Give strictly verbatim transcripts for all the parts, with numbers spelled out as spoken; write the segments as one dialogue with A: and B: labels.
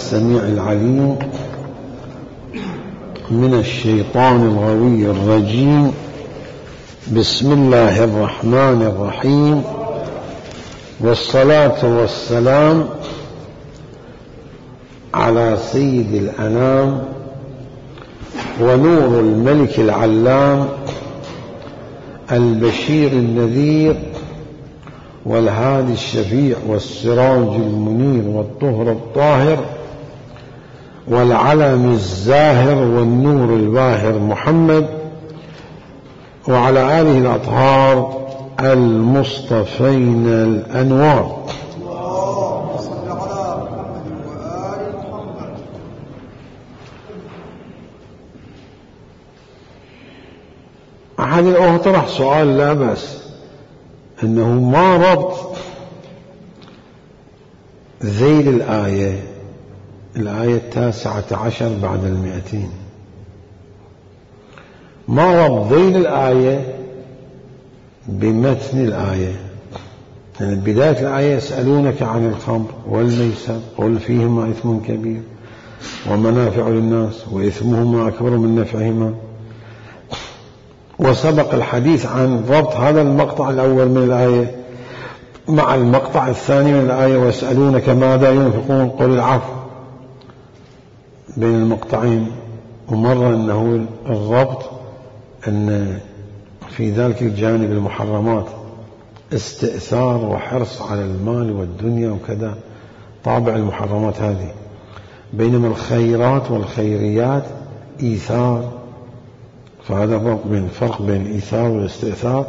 A: السميع العليم من الشيطان الغوي الرجيم. بسم الله الرحمن الرحيم، والصلاة والسلام على سيد الأنام ونور الملك العلام البشير النذير والهادي الشفيع والسراج المنير والطهر الطاهر والعلم الزاهر والنور الباهر محمد وعلى آله الأطهار المصطفين الأنوار.
B: اللهم صل على محمد وآل محمد.
A: أحد الأخوة طرح سؤال لا بأس، أنه ما ربط ذيل الآية الآية التاسعة عشر بعد المئتين، ما ربط ذيل الآية بمتن الآية؟ يعني بداية الآية يسألونك عن الخمر والميسر قل فيهما إثم كبير ومنافع للناس وإثمهما أكبر من نفعهما، وسبق الحديث عن ربط هذا المقطع الأول من الآية مع المقطع الثاني من الآية ويسألونك ماذا ينفقون قل العفو بين المقطعين. ومر أنه الربط أن في ذلك الجانب المحرمات استئثار وحرص على المال والدنيا وكذا، طابع المحرمات هذه، بينما الخيرات والخيريات إيثار، فهذا الربط بين الفرق بين الإيثار والاستئثار.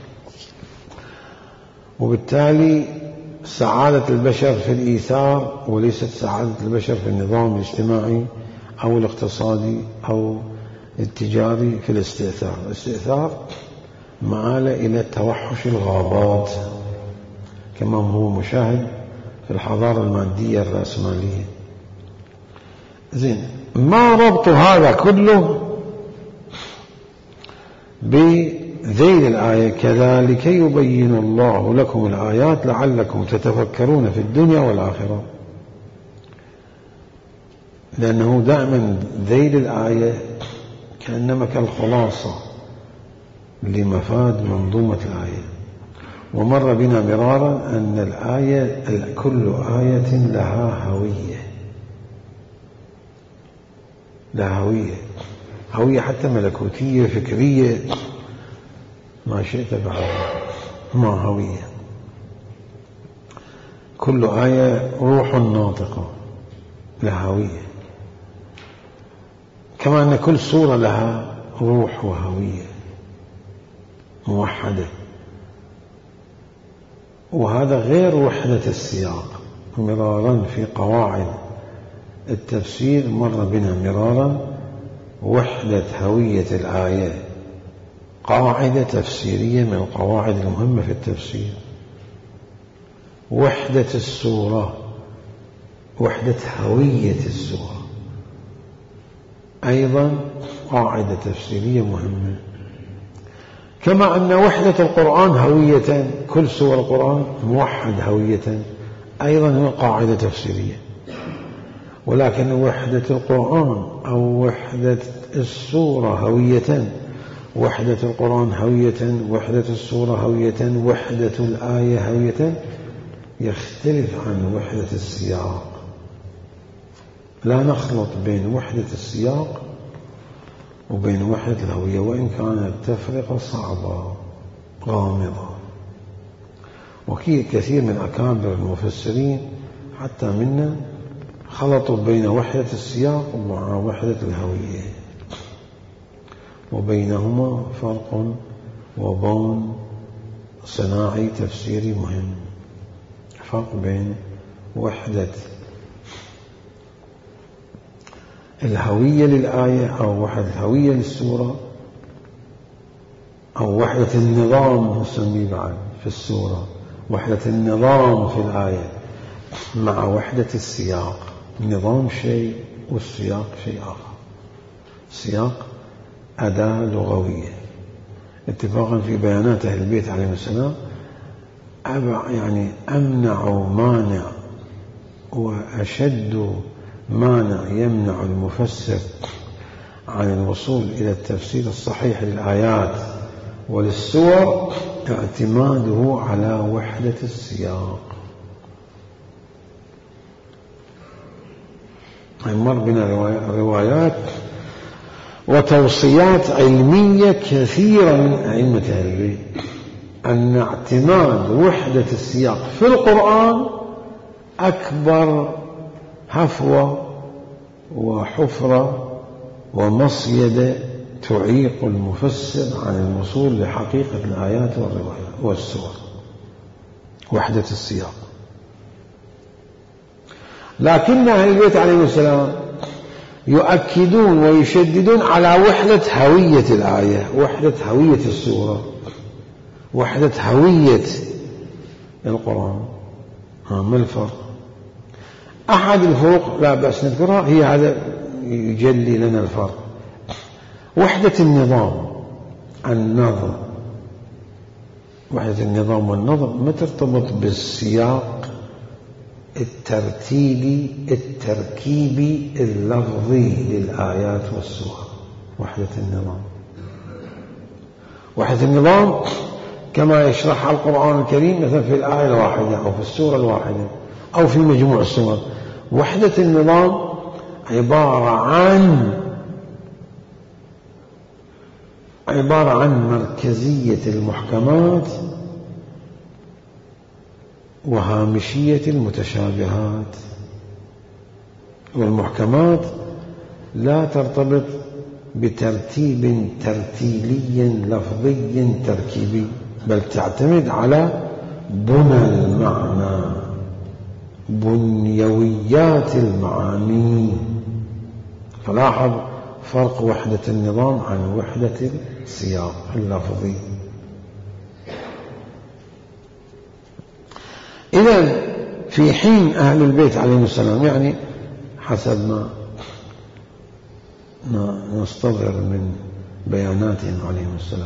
A: وبالتالي سعادة البشر في الإيثار وليست سعادة البشر في النظام الاجتماعي أو الاقتصادي أو التجاري في الاستئثار. الاستئثار مآلة إلى توحش الغابات كما هو مشاهد في الحضارة المادية الرأسمالية. زين، ما ربط هذا كله بذيل الآية كذلك يبين الله لكم الآيات لعلكم تتفكرون في الدنيا والآخرة؟ لأنه دائما ذيل الآية كأنما كالخلاصة لمفاد منظومة الآية. ومر بنا مرارا أن الآية كل آية لها هوية، لها هوية هوية حتى ملكوتية فكرية ما شئت بعد، ما هوية. كل آية روح ناطقة لها هوية، كما أن كل سورة لها روح وهوية موحدة. وهذا غير وحدة السياق. مرارا في قواعد التفسير مر بنا مرارا وحدة هوية الآية قاعدة تفسيرية من القواعد المهمة في التفسير. وحدة السورة، وحدة هوية السورة أيضا قاعدة تفسيرية مهمة. كما أن وحدة القرآن هوية، كل سور القرآن موحد هوية، أيضا هو قاعدة تفسيرية. ولكن وحدة القرآن أو وحدة السورة هوية، وحدة القرآن هوية، وحدة السورة هوية، وحدة الآية هوية، يختلف عن وحدة السياق. لا نخلط بين وحدة السياق وبين وحدة الهوية، وإن كانت التفرقة صعبة غامضة. وكثير من أكابر المفسرين حتى منا خلطوا بين وحدة السياق ومع وحدة الهوية، وبينهما فرق وبون صناعي تفسيري مهم. فرق بين وحدة الهوية للآية أو وحدة الهوية للسورة أو وحدة النظام نسميه بعد في السورة، وحدة النظام في الآية مع وحدة السياق. النظام شيء والسياق شيء آخر. السياق أداة لغوية. اتفاقا في بيانات أهل البيت عليهم السلام يعني أمنع مانع وأشد مانع يمنع المفسر عن الوصول إلى التفسير الصحيح للآيات وللسور اعتماده على وحدة السياق. مر بنا روايات وتوصيات علمية كثيرة من أئمة أهل البيت أن اعتماد وحدة السياق في القرآن أكبر هفوة وحفرة ومصيدة تعيق المفسر عن الوصول لحقيقة الآيات والروايات والسور. وحدة السياق. لكن أهل البيت عليهم السلام يؤكدون ويشددون على وحدة هوية الآية، وحدة هوية السورة، وحدة هوية القرآن. ما الفرق؟ أحد الفروق لا بأس نذكرها، هي هذا يجلي لنا الفرق. وحدة النظام النظم، وحدة النظام والنظم ما ترتبط بالسياق الترتيبي التركيبي اللفظي للآيات والسور. وحدة النظام، وحدة النظام كما يشرحها القرآن الكريم مثلا في الآية الواحدة أو في السورة الواحدة أو في مجموع السور. وحدة النظام عبارة عن عبارة عن مركزية المحكمات وهامشية المتشابهات. والمحكمات لا ترتبط بترتيب ترتيلي لفظي تركيبي، بل تعتمد على بنى المعنى، بنيويات المعاني. فلاحظ فرق وحدة النظام عن وحدة السياق اللفظي. إذن في حين أهل البيت عليهم السلام، يعني حسب ما ما نستظهر من بياناتهم عليهم السلام،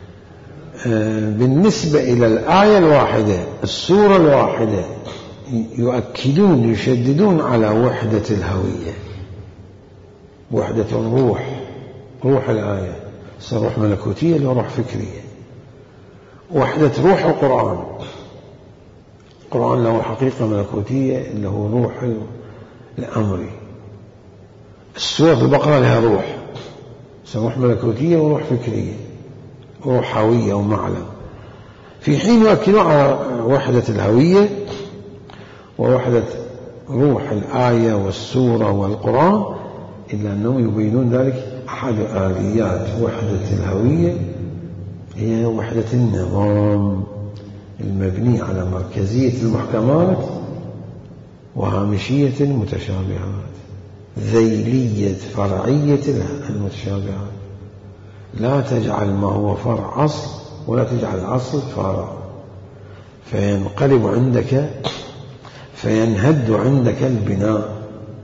A: بالنسبة إلى الآية الواحدة السورة الواحدة يؤكدون يشددون على وحدة الهوية، وحدة الروح، روح الآية روح ملكوتية لو روح فكرية. وحدة روح القرآن، القرآن له حقيقة ملكوتية اللي هو روح الأمر. السورة في البقرة لها روح، روح ملكوتية وروح فكرية وروح هوية ومعلم. في حين يؤكدون على وحدة الهوية ووحدة روح الآية والسورة والقرآن، إلا أنهم يبينون ذلك. أحد آليات وحدة الهوية هي وحدة النظام المبني على مركزية المحكمات وهامشية المتشابهات، ذيلية فرعية المتشابهات. لا تجعل ما هو فرع أصل ولا تجعل أصل فرع، فينقلب عندك فينهد عندك البناء.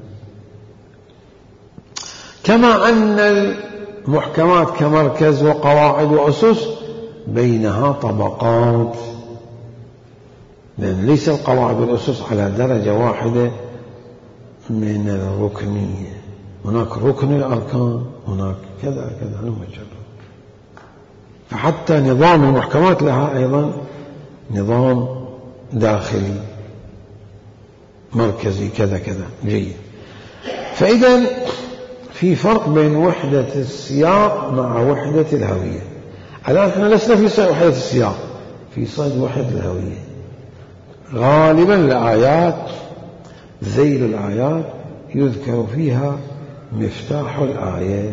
A: كما أن المحكمات كمركز وقواعد وأسس بينها طبقات، لأن ليس القواعد والأسس على درجة واحدة من الركنية، هناك ركن الأركان، هناك كذا كذا المجرد. فحتى نظام المحكمات لها أيضا نظام داخلي مركزي كذا كذا. جيد. فإذا في فرق بين وحدة السياق مع وحدة الهوية. الآن احنا لسنا في صيد وحدة السياق، في صيد وحدة الهوية. غالبا الآيات ذيل الآيات يذكر فيها مفتاح الآية،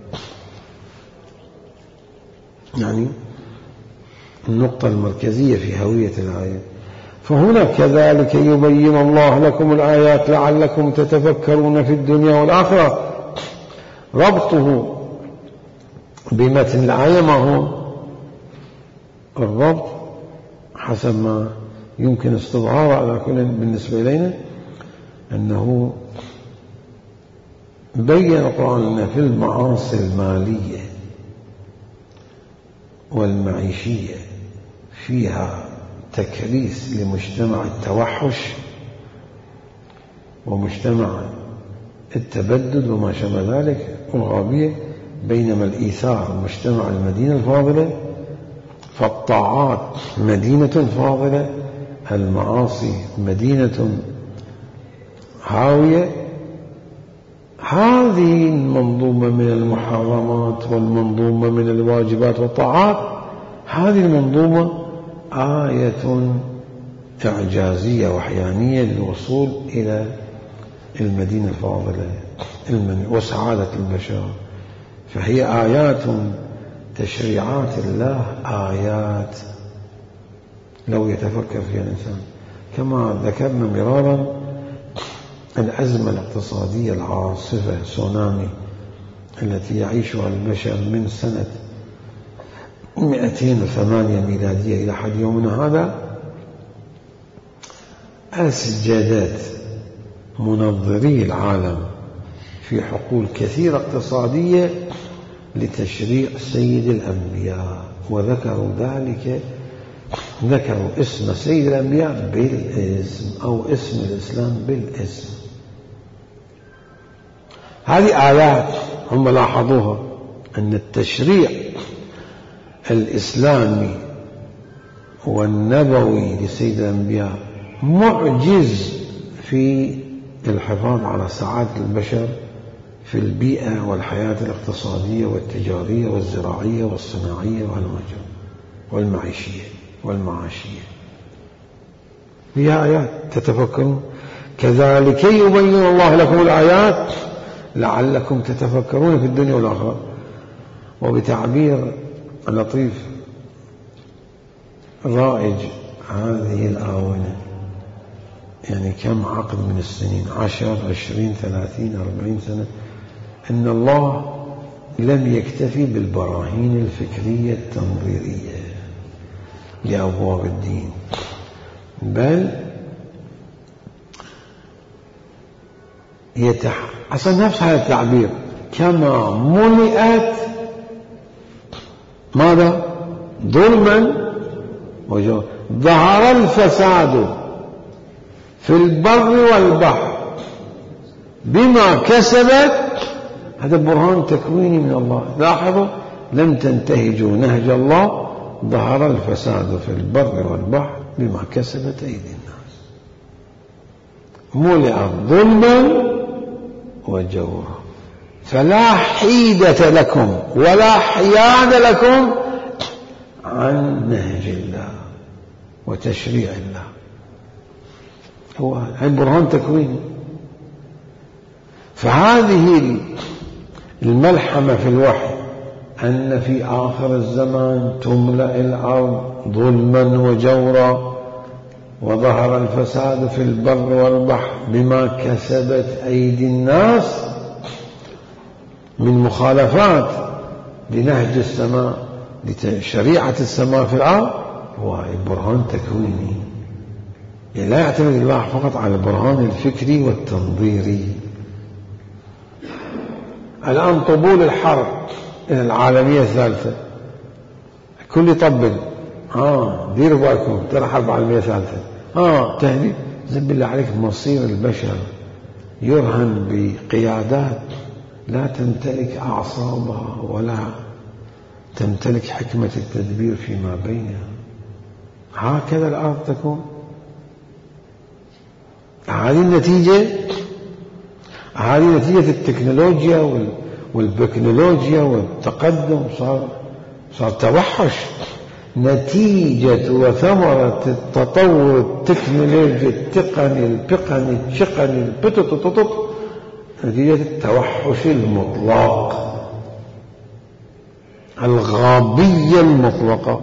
A: يعني النقطة المركزية في هوية الآية. فهنا كذلك يبين الله لكم الآيات لعلكم تتفكرون في الدنيا والآخرة. ربطه بمتن الآية ما هو الربط حسب ما يمكن استظهاره على كل بالنسبة إلينا، أنه بين القرآن أن في المعاصي المالية والمعيشية فيها تكريس لمجتمع التوحش ومجتمع التبدد وما شابه ذلك والغابية. بينما الإيثار مجتمع المدينة الفاضلة، فالطاعات مدينة فاضلة، المعاصي مدينة هاوية. هذه المنظومة من المحرمات والمنظومة من الواجبات والطاعات، هذه المنظومة آية إعجازية وحيانية للوصول إلى المدينة الفاضلة وسعادة البشر. فهي آيات تشريعات الله، آيات لو يتفكر فيها الإنسان. كما ذكرنا مرارا الأزمة الاقتصادية العاصفة سونامي التي يعيشها البشر من سنة مئتين وثمانية ميلادية إلى حد يومنا هذا، أسجدت منظري العالم في حقول كثيرة اقتصادية لتشريع سيد الأنبياء، وذكروا ذلك، ذكروا اسم سيد الأنبياء بالاسم أو اسم الإسلام بالاسم. هذه آيات هم لاحظوها، أن التشريع الإسلامي والنبوي لسيد الأنبياء معجز في الحفاظ على سعادة البشر في البيئة والحياة الاقتصادية والتجارية والزراعية والصناعية والمعيشية والمعاشية. فيها آيات تتفكرون. كذلك يبين الله لكم الآيات لعلكم تتفكرون في الدنيا والآخرة. وبتعبير لطيف رائج هذه الآونة، يعني كم عقد من السنين، عشر عشرين ثلاثين أربعين سنة، إن الله لم يكتفي بالبراهين الفكرية التنظيرية لأبواب الدين، بل يتح أصلا نفس هذا التعبير، كما ملئت ماذا؟ ظلما وجور، ظهر الفساد في البر والبحر بما كسبت. هذا برهان تكويني من الله. لاحظوا، لم تنتهجوا نهج الله، ظهر الفساد في البر والبحر بما كسبت أيدي الناس، ملئت ظلما وجورا، فلا حيدة لكم ولا حياد لكم عن نهج الله وتشريع الله. هو برهان تكويني. فهذه الملحمة في الوحي أن في آخر الزمان تملأ الأرض ظلما وجورا وظهر الفساد في البر والبحر بما كسبت أيدي الناس من مخالفات لنهج السماء لشريعة السماء في الأرض، هو برهان تكويني. يعني لا يعتمد الله فقط على البرهان الفكري والتنظيري. الآن طبول الحرب العالمية الثالثة، كل يطبل، ها ديروا بالكم ترى حرب عالمية ثالثة، ها تهديد. زين بالله عليك، مصير البشر يرهن بقيادات لا تمتلك أعصابها ولا تمتلك حكمة التدبير فيما بينها. هكذا الأرض تكون. هذه النتيجة، هذه نتيجة التكنولوجيا والبكنولوجيا والتقدم. صار صار توحش، نتيجة وثمرة التطور التكنولوجي التقني البقني الشقني البتططط، نتيجة التوحش المطلق، الغابية المطلقة.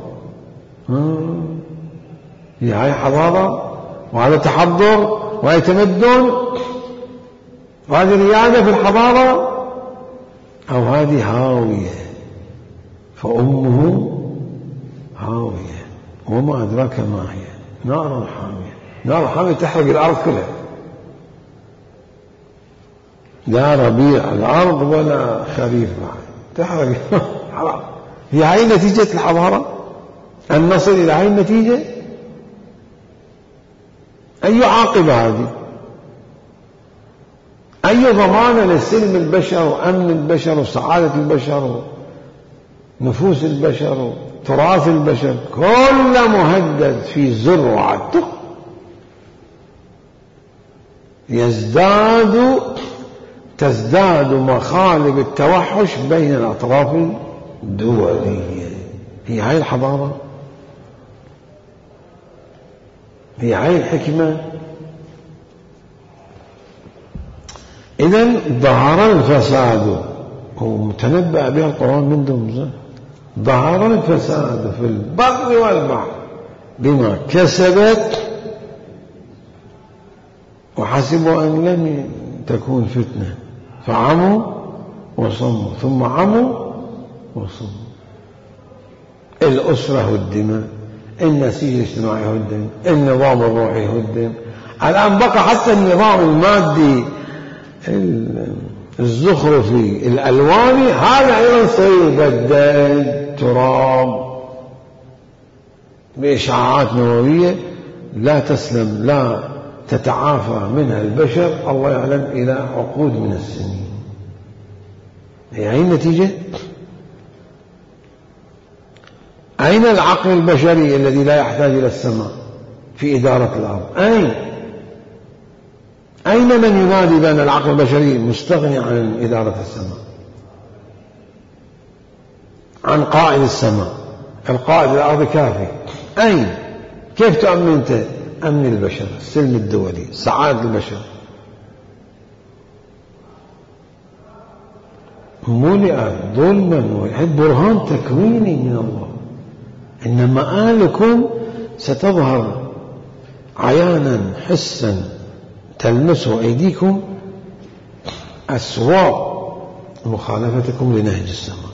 A: هي هاي حضارة وهذا تحضر وهي تمدن وهذه ريادة في الحضارة، أو هذه هاوية فأمه هاوية وما أدراك ما هي، نار حامية. نار حامية تحرق الأرض كلها، لا ربيع الأرض ولا خريف بعد، تحرق حرام. هي هاي نتيجة الحضارة، أن نصل إلى هاي النتيجة. أي عاقبة هذه؟ أي ضمان لسلم البشر وأمن البشر وسعادة البشر ونفوس البشر وتراث البشر كله مهدد في ذروة يزداد تزداد مخالب التوحش بين الأطراف الدولية. هي هاي الحضارة، هي هاي الحكمة. إذن ظهر الفساد، هو متنبأ به القرآن من دون، ظهر الفساد في البر والبحر بما كسبت وحسبوا أن لم تكون فتنة فعموا وصموا ثم عموا وصموا. الأسرة هدمت، النسيج الاجتماعي هدم، النظام الروحي هدم، الآن بقى حتى النظام المادي الزخرفي الألواني هذا أيضا سيبدل تراب بإشعاعات نووية لا تسلم لا تتعافى منها البشر الله يعلم إلى عقود من السنين. هي النتيجة. أين العقل البشري الذي لا يحتاج إلى السماء في إدارة الأرض؟ أين أين من ينادي بأن العقل البشري مستغني عن إدارة السماء، عن قائد السماء؟ القائد الأرض كافي. أين؟ كيف تؤمن أنت أمن البشر، السلم الدولي، سعادة البشر؟ ملئ ظلما ويحب برهان تكويني من الله إن مآلكم ستظهر عيانا حسا تلمسه أيديكم أسوأ مخالفتكم لنهج السماء.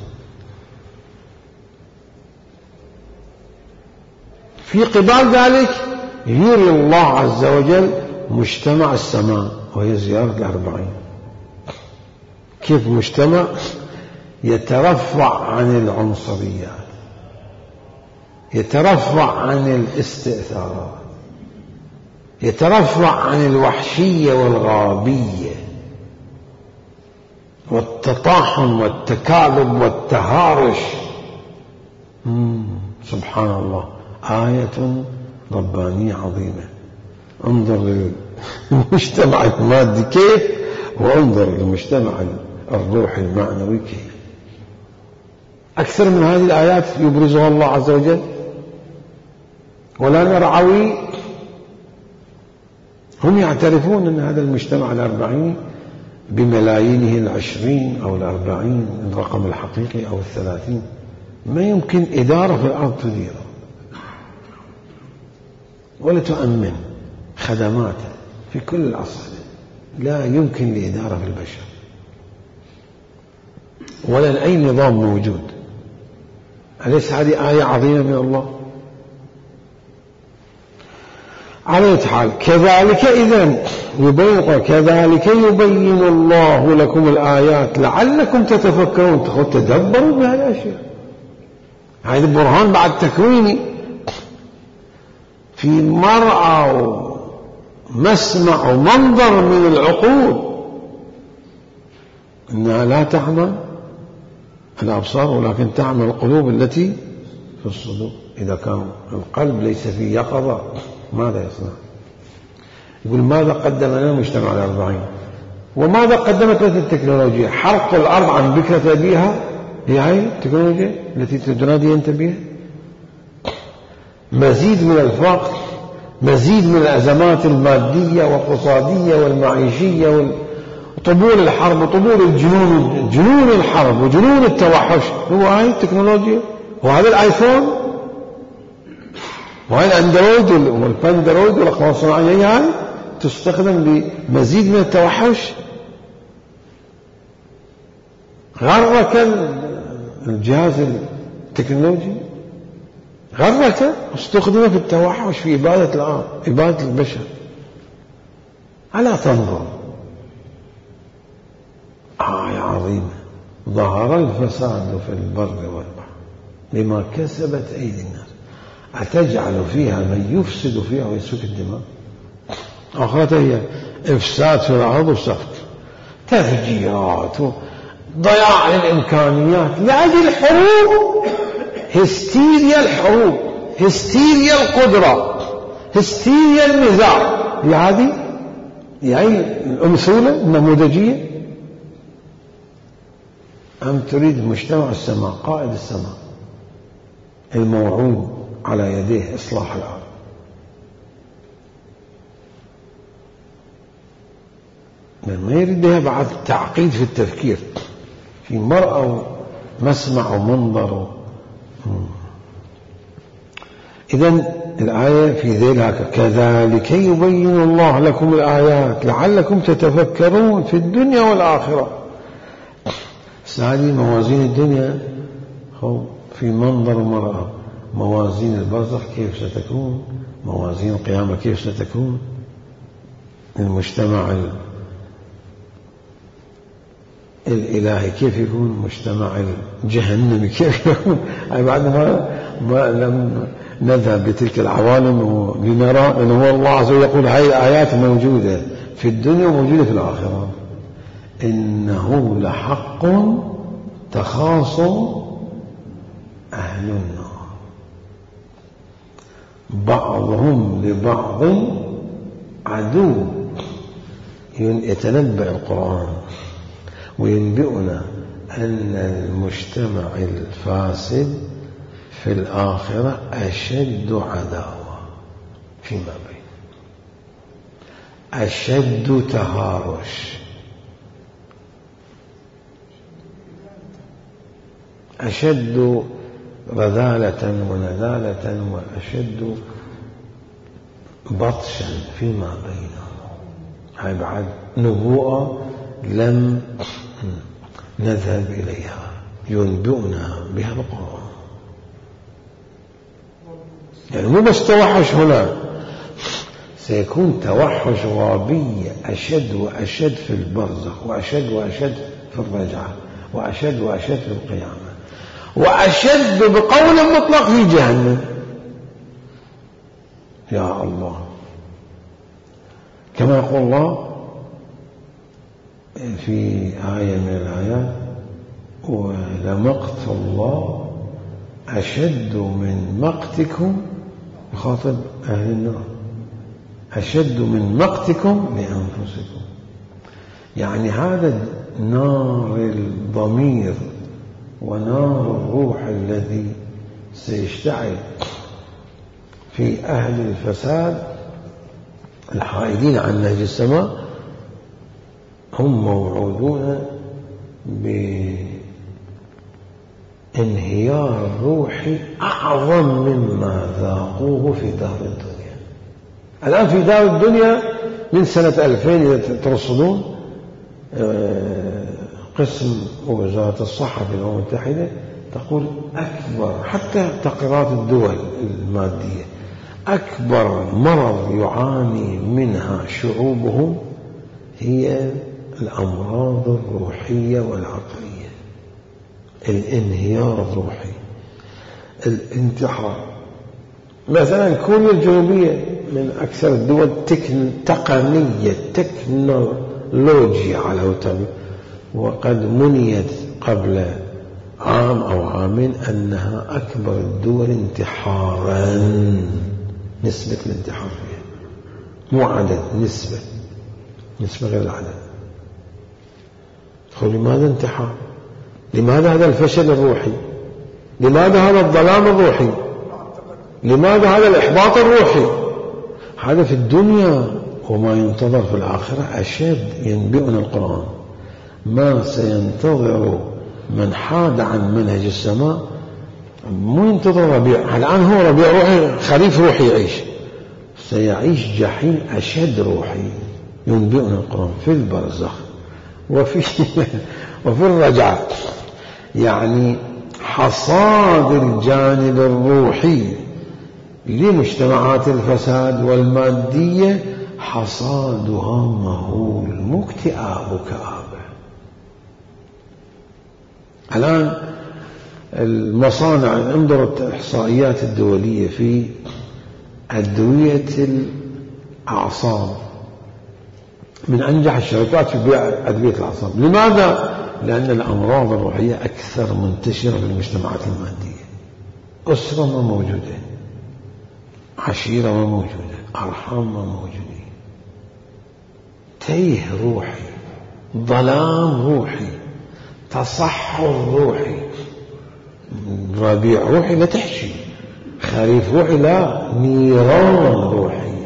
A: في قبال ذلك يري الله عز وجل مجتمع السماء وهي زيارة الأربعين. كيف مجتمع يترفع عن العنصريات، يترفع عن الاستئثارات، يترفع عن الوحشية والغابية والتطاحن والتكالب والتهارش. سبحان الله، آية ربانية عظيمة. انظر للمجتمع المادي كيف، وانظر للمجتمع الروحي المعنوي كيف. أكثر من هذه الآيات يبرزها الله عز وجل ولا نرعوي. هم يعترفون أن هذا المجتمع الأربعين بملايينه العشرين أو الأربعين الرقم الحقيقي أو الثلاثين ما يمكن إدارة في الأرض تديره ولا تؤمن خدماته في كل الأصل. لا يمكن لإدارة في البشر ولا لأي نظام موجود. أليس هذه آية عظيمة من الله؟ على أي حال كذلك إذن يبين كذلك يبين الله لكم الآيات لعلكم تتفكرون، تدبروا بهذه الأشياء. هذا برهان بعد تكويني في مرأى ومسمع ومنظر من العقول إنها لا تعمى الأبصار ولكن تعمى القلوب التي في الصدور. إذا كان القلب ليس فيه يقظة ماذا يصنع؟ يقول ماذا قدم لنا المجتمع الأربعين وماذا قدمت لنا التكنولوجيا؟ حرق الأرض عن بكرة أبيها، هي هاي التكنولوجيا التي تنادي أنت بها. مزيد من الفقر، مزيد من الأزمات المادية والاقتصادية والمعيشية وطبول الحرب وطبول الجنون، جنون الحرب وجنون التوحش هو هاي التكنولوجيا. وهذا الآيفون وهاي الأندرويد والباندرويد والأقمار الصناعية هاي تستخدم لمزيد من التوحش. غرك الجهاز التكنولوجي، غرك استخدم في التوحش في إبادة الأرض، إبادة البشر. ألا تنظر آية عظيمة. ظهر الفساد في البر والبحر بما كسبت أيدي الناس أتجعل فيها من يفسد فيها ويسفك الدماء. آخرتها هي إفساد في الأرض وسفك. تفجيرات ضياع للإمكانيات لأجل الحروب، هستيريا الحروب، هستيريا القدرة، هستيريا النزاع. هذه يعني الأمثلة النموذجية. أم تريد مجتمع السماء، قائد السماء الموعود على يديه إصلاح العالم، ما يريدها بعد تعقيد في التفكير في مرأة ومسمع ومنظر. إذن الآية في ذلك كذلك يبين الله لكم الآيات لعلكم تتفكرون في الدنيا والآخرة. هذه موازين الدنيا في منظر المرأة، موازين البرزخ كيف ستكون، موازين القيامة كيف ستكون، المجتمع الإلهي كيف يكون، مجتمع الجهنمي كيف يكون. أي بعد ما, ما لم نذهب بتلك العوالم لنرى أن هو الله عز وجل يقول هاي الآيات موجودة في الدنيا وموجودة في الآخرة. إنه لحق تخاصم أهل النار بعضهم لبعض عدو. يتنبأ القرآن وينبئنا أن المجتمع الفاسد في الآخرة أشد عداوة فيما بين، أشد تهارش، أشد رذالة ونذالة، وأشد بطشا فيما بينهم. هاي بعد نبوءة لم نذهب إليها، ينبئنا بها القرآن. يعني مو بس توحش هنا، سيكون توحش غابي أشد وأشد في البرزخ، وأشد وأشد في الرجعة، وأشد وأشد في القيامة، وأشد بقول مطلق في جهنم. يا الله، كما يقول الله في آية من الآيات ولمقت الله أشد من مقتكم، يخاطب أهل النار، أشد من مقتكم لأنفسكم. يعني هذا نار الضمير ونار الروح الذي سيشتعل في أهل الفساد الحائدين عن نهج السماء، هم موعودون بانهيار روحي أعظم مما ذاقوه في دار الدنيا. الآن في دار الدنيا من سنة ألفين إذا ترصدون قسم وزارة الصحة في الأمم المتحدة تقول أكبر، حتى تقريرات الدول المادية، أكبر مرض يعاني منها شعوبهم هي الأمراض الروحية والعقلية، الانهيار الروحي، الانتحار. مثلا كوريا الجنوبية من أكثر الدول تقنية، تكنولوجيا على وتر، وقد منيت قبل عام أو عامين أنها أكبر الدول انتحارا، نسبة الانتحار فيها مو عدد، نسبة نسبة غير العدد. لماذا انتحار؟ لماذا هذا الفشل الروحي؟ لماذا هذا الظلام الروحي؟ لماذا هذا الإحباط الروحي؟ هذا في الدنيا، وما ينتظر في الآخرة أشد. ينبئنا القرآن ما سينتظر من حاد عن منهج السماء. مو ينتظر ربيع، الآن هو ربيع روحي، خريف روحي يعيش، سيعيش جحيم أشد روحي. ينبئنا القرآن في البرزخ وفي وفي الرجعة. يعني حصاد الجانب الروحي لمجتمعات الفساد والمادية حصادها مهول، مو اكتئاب وكآبة. الآن المصانع، انظروا الإحصائيات الدولية في أدوية الأعصاب، من أنجح الشركات في بيع أدوية الأعصاب. لماذا؟ لأن الأمراض الروحية أكثر منتشرة في المجتمعات المادية. أسرة ما موجودة، عشيرة ما موجودة، أرحام ما موجودة، تيه روحي، ظلام روحي، تصحر روحي، ربيع روحي لا تحشي، خريف روحي لا، نيران روحية.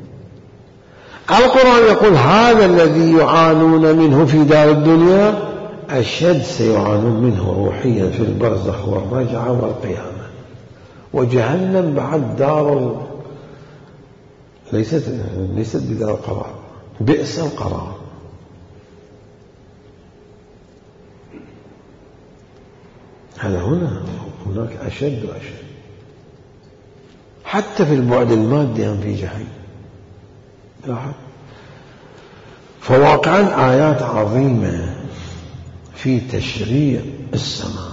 A: القرآن يقول هذا الذي يعانون منه في دار الدنيا أشد سيعانون منه روحيا في البرزخ والرجعة والقيامة. وجهنم بعد دار ليست ليست بدار القرار، بئس القرار. هذا هنا هناك أشد وأشد. حتى في البعد المادي هم في جحيم. لاحظ. فواقعا آيات عظيمة في تشريع السماء.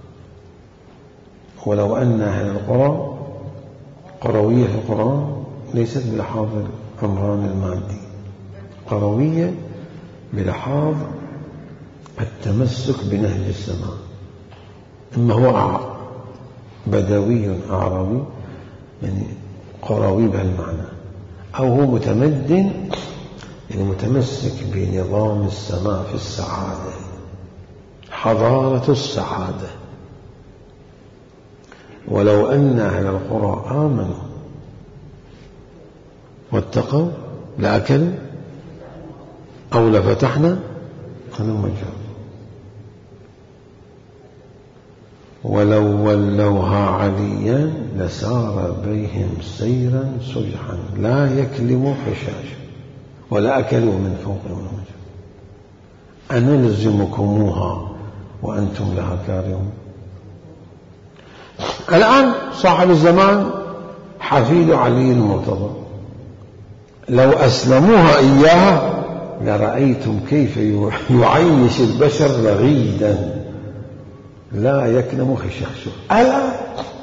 A: ولو أن أهل القرى قروية في القرآن ليست بلحاظ الأمران المادي، قروية بلحاظ التمسك بنهج السماء. إما هو بدوي أعرابي يعني قروي بهالمعنى، أو هو متمدن يعني متمسك بنظام السماء في السعادة، حضارة السعادة. ولو أن أهل القرى آمنوا واتقوا لأكلوا أو لفتحنا عليهم مجرد ولو ولوها عليا لسار بهم سيرا سجحا لا يكلموا خشاشا ولا أكلوا من فوقهم المجرد أنلزمكموها وأنتم لها كارهون. الآن صاحب الزمان حفيد علي المرتضى، لو أسلموها إياها لرأيتم كيف يعيش البشر رغيدا لا يكلم خشاشا. الآن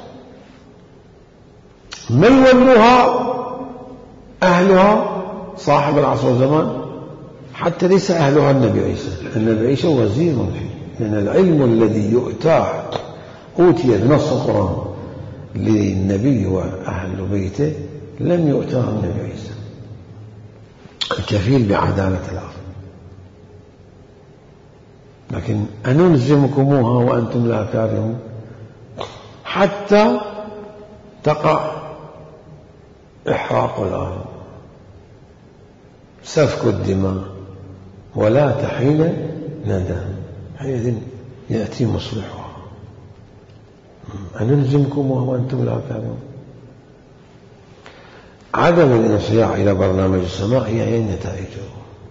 A: من يولوها أهلها صاحب العصر والزمان، حتى ليس أهلها النبي عيسى. النبي عيسى وزير فيه، لأن العلم الذي يؤتاه أوتي بنص القرآن للنبي وأهل بيته لم يؤتاه النبي عيسى، الكفيل بعدالة الأرض. لكن أنلزمكموها وأنتم لا كارهون حتى تقع إحراق الأرض، سفك الدماء، ولا تحين ندم، حينئذ يأتي مصلحها. أنلزمكموها وأنتم لا كارهون. عدم الانصياع إلى برنامج السماء هي نتائجه.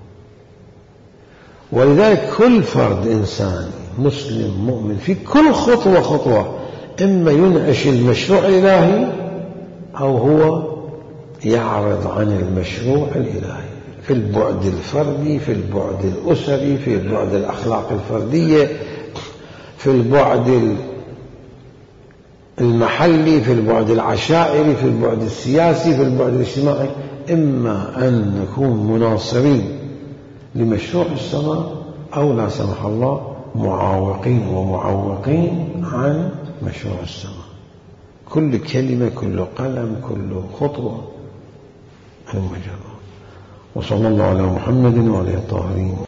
A: ولذلك كل فرد إنساني مسلم مؤمن في كل خطوة خطوة إما ينعش المشروع الإلهي أو هو يعرض عن المشروع الإلهي، في البعد الفردي، في البعد الأسري، في البعد الأخلاق الفردية، في البعد المحلي، في البعد العشائري، في البعد السياسي، في البعد الاجتماعي. إما أن نكون مناصرين لمشروع السماء أو لا سمح الله معاوقين ومعوقين عن مشروع السماء. كل كلمة، كل قلم، كل خطوة المجرد. وصلى الله على محمد وعلى الطاهرين.